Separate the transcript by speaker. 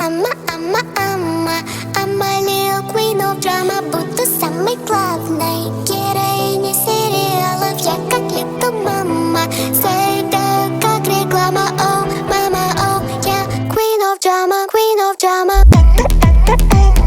Speaker 1: I'm a little queen of drama, будто самой главной героиней сериалов. Я как little mama, всегда как реклама. Oh, mama, oh, yeah, queen of drama, queen of drama.